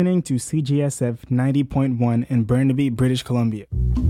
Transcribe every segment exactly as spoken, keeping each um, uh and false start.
Listening to C G S F ninety point one in Burnaby, British Columbia.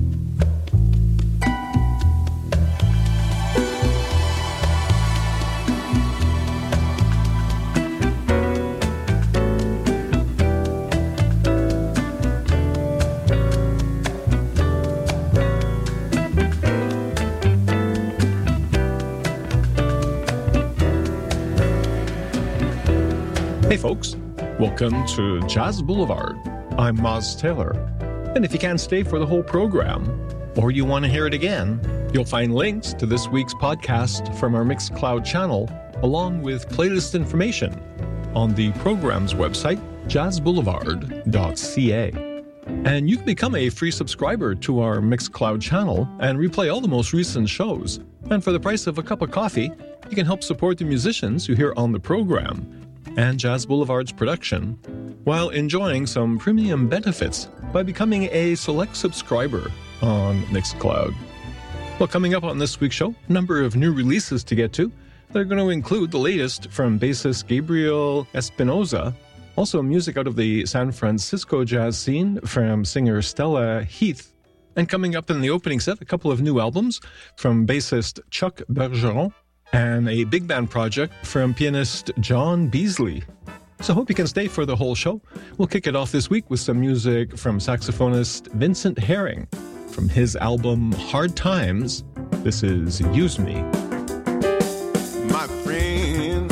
Hey folks, welcome to Jazz Boulevard. I'm Moz Taylor, and if you can't stay for the whole program, or you want to hear it again, you'll find links to this week's podcast from our Mixcloud channel, along with playlist information on the program's website, jazz boulevard dot c a. And you can become a free subscriber to our Mixcloud channel and replay all the most recent shows. And for the price of a cup of coffee, you can help support the musicians you hear on the program and Jazz Boulevard's production, while enjoying some premium benefits by becoming a select subscriber on Mixcloud. Well, coming up on this week's show, a number of new releases to get to. They're going to include the latest from bassist Gabriel Espinoza, also music out of the San Francisco jazz scene from singer Stella Heath. And coming up in the opening set, a couple of new albums from bassist Chuck Bergeron, and a big band project from pianist John Beasley. So I hope you can stay for the whole show. We'll kick it off this week with some music from saxophonist Vincent Herring from his album Hard Times. This is Use Me. My friends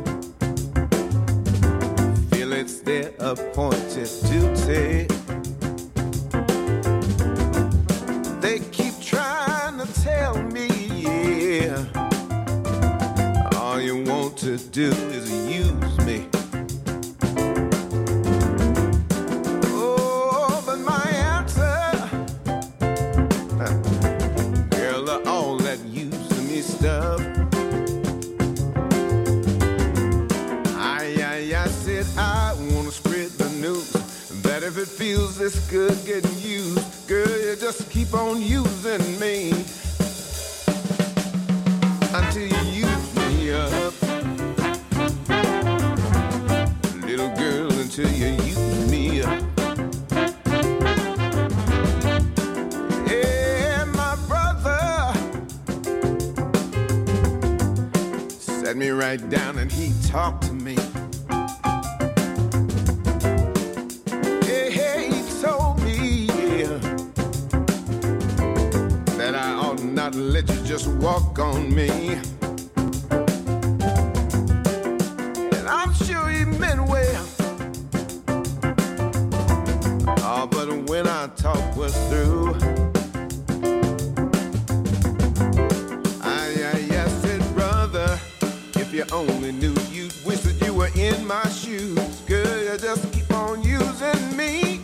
feel it's their appointed duty. They keep trying to tell me, yeah, all you want to do is use me. Oh, but my answer, girl, are all that use me stuff. I, I, I said I want to spread the news that if it feels this good getting used, girl, you just keep on using me until you use me up, little girl, until you use me up. Yeah, my brother sat me right down and he talked to me. Yeah, he told me, yeah, that I ought not let you just walk on me. And I'm sure he meant well. Oh, but when our talk was through, I, I, I said, brother, if you only knew, you'd wish that you were in my shoes. Girl, you just keep on using me.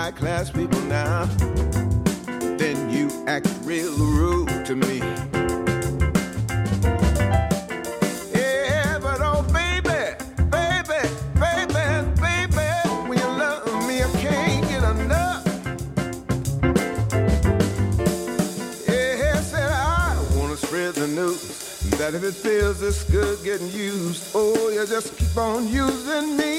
high-class people now, then you act real rude to me. Yeah, but oh baby, baby, baby, baby, when you love me, I can't get enough. Yeah, said I wanna spread the news that if it feels this good getting used, oh, you just keep on using me.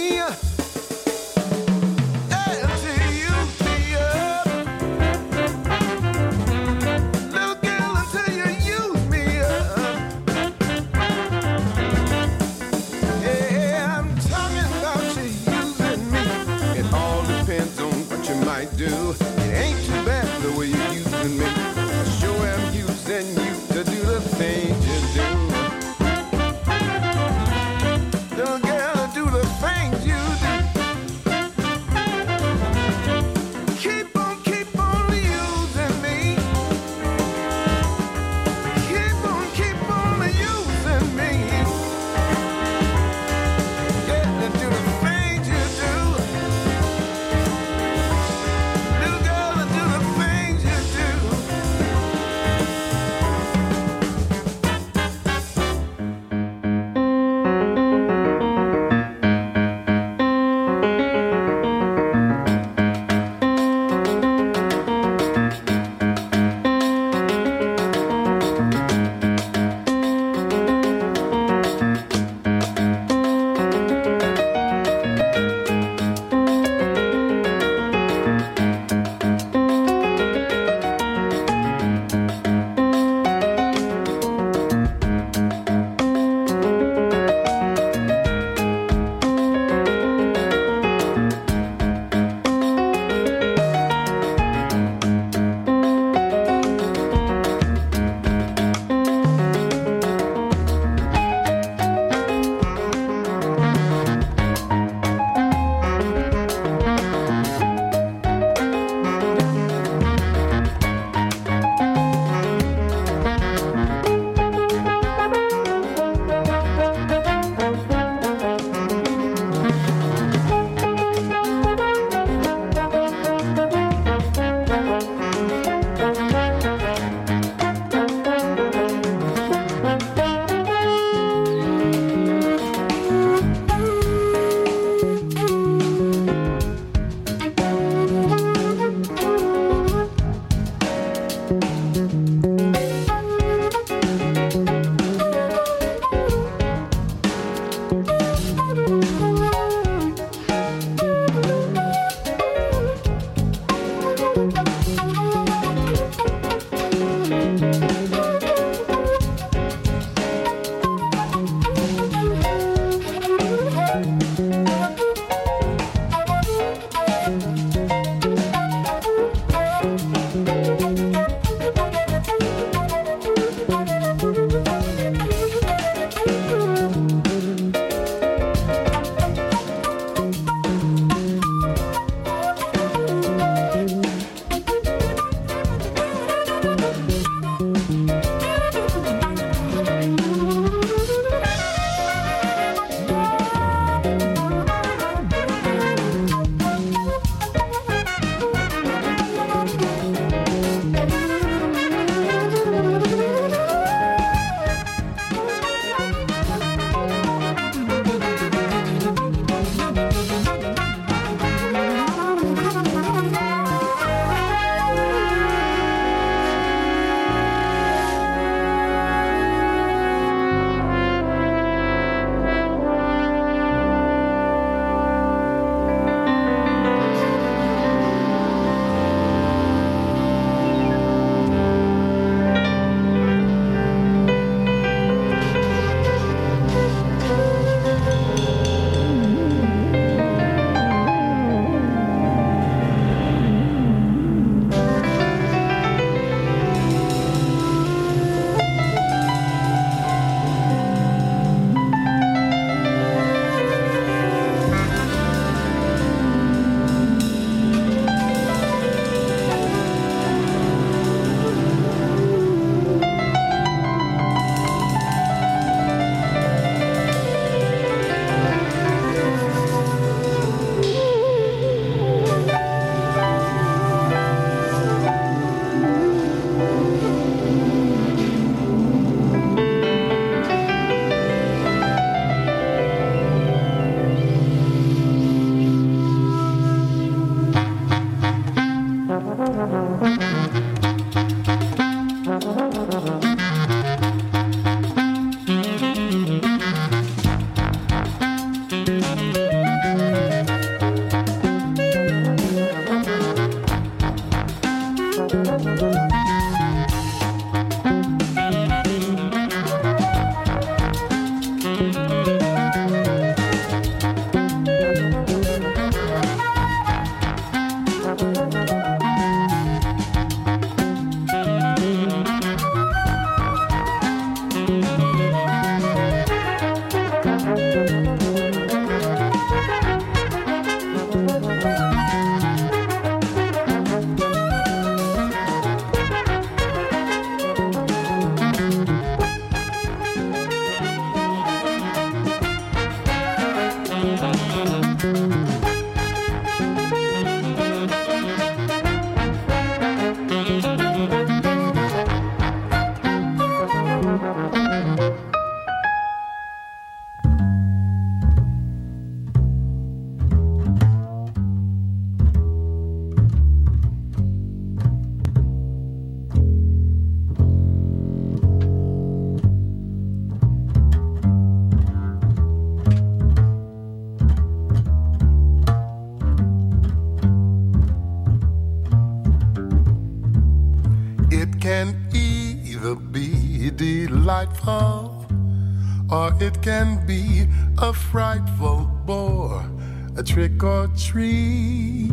can either be delightful or it can be a frightful bore, a trick or treat,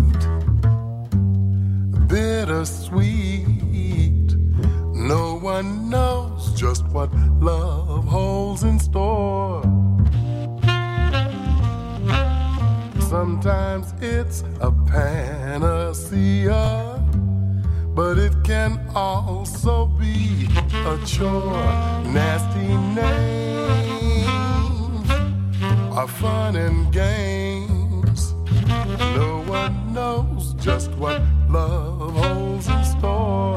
bittersweet. No one knows just what love holds in store. Sometimes it's a panacea, but it can also be a chore. Nasty names are fun and games. No one knows just what love holds in store.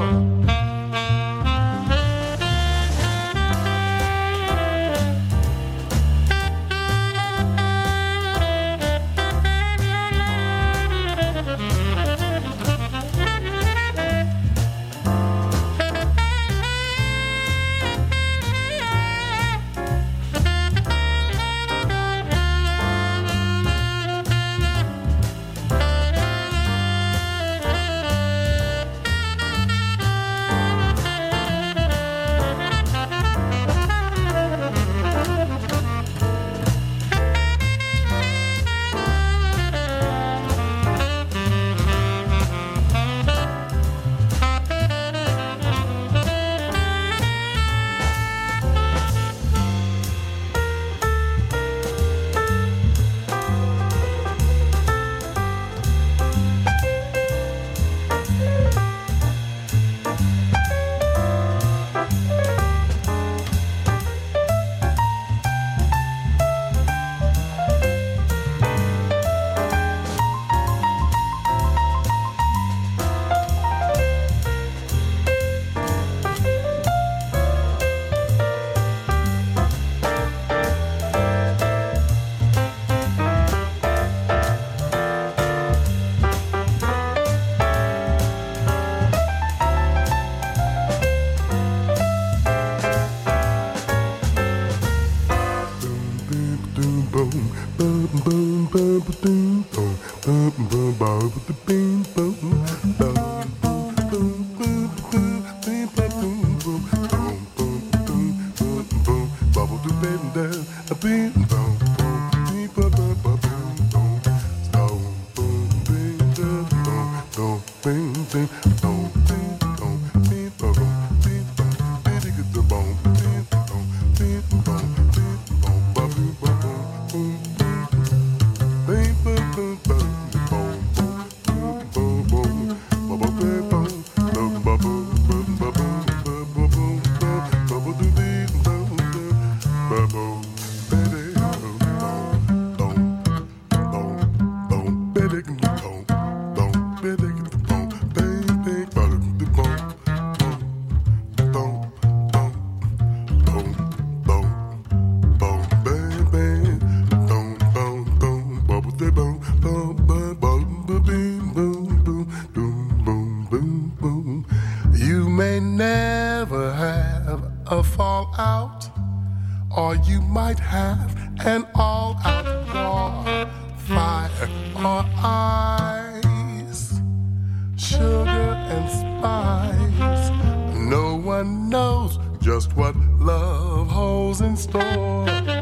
You may never have a fallout, or you might have an all-out war. Fire or ice, sugar and spice. No one knows just what love holds in store.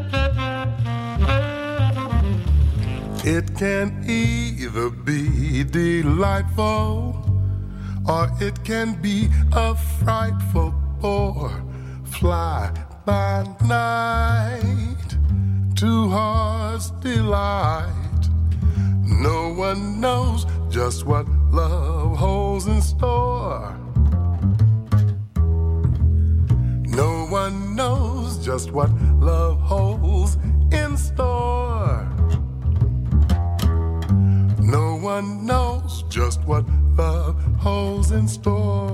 It can either be delightful, or it can be a frightful bore. Fly by night, two hearts delight. No one knows just what love holds in store. No one knows just what love holds in store. No one knows just what love holds in store.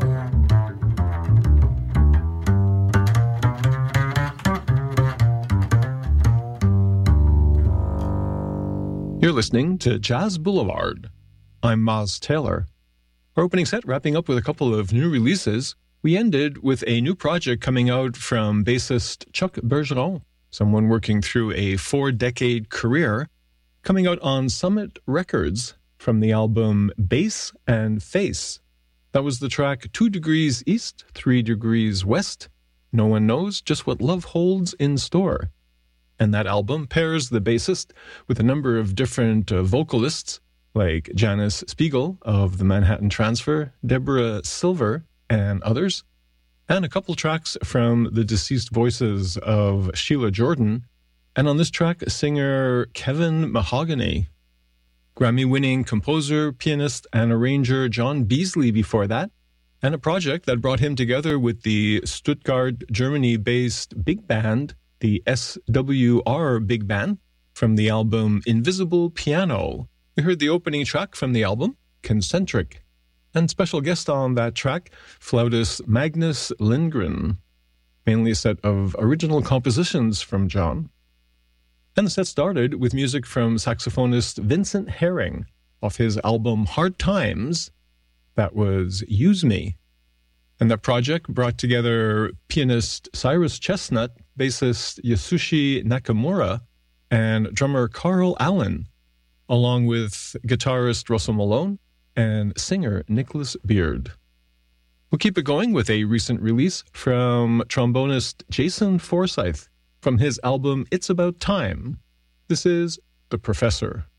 You're listening to Jazz Boulevard. I'm Maz Taylor. Our opening set wrapping up with a couple of new releases. We ended with a new project coming out from bassist Chuck Bergeron, someone working through a four-decade career, coming out on Summit Records from the album Bass and Face. That was the track Two Degrees East, Three Degrees West. No one knows just what love holds in store. And that album pairs the bassist with a number of different uh, vocalists, like Janice Spiegel of the Manhattan Transfer, Deborah Silver, and others, and a couple tracks from the deceased voices of Sheila Jordan, and on this track, singer Kevin Mahogany. Grammy-winning composer, pianist, and arranger John Beasley before that, and a project that brought him together with the Stuttgart, Germany-based big band, the S W R Big Band, from the album Invisible Piano. We heard the opening track from the album, Concentric, and special guest on that track, flautist Magnus Lindgren, mainly a set of original compositions from John. And the set started with music from saxophonist Vincent Herring off his album Hard Times. That was Use Me. And that project brought together pianist Cyrus Chestnut, bassist Yasushi Nakamura, and drummer Carl Allen, along with guitarist Russell Malone and singer Nicholas Beard. We'll keep it going with a recent release from trombonist Jason Forsyth from his album It's About Time. This is The Professor.